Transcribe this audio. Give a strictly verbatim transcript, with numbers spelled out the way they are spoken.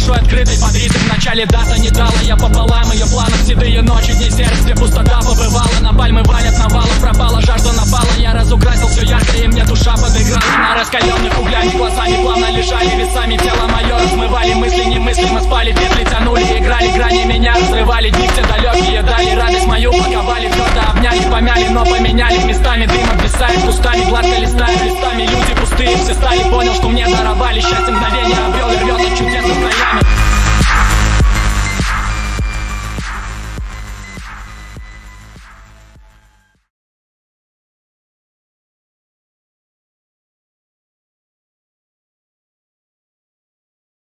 душой открытой под ритм. В начале дата не дала я пополам ее планов. Седые ночи, дни сердц, где пустота побывала. На пальмы валят навалом, пропала жажда напала. Я разукрасил все ярко, и мне душа подыграла. На раскаленных углями глазами плавно лежали весами. Тело мое размывали мысли немыслимо. Спали, петли тянули, играли грани, меня разрывали. Дни все далекие, дали радость мою, паковали. Твердо обняли, помяли, но поменяли местами. Дым обвисает кустами, гладко листая листами. Люди пустые все стали, понял, что мне даровали счастье, мгновение обрел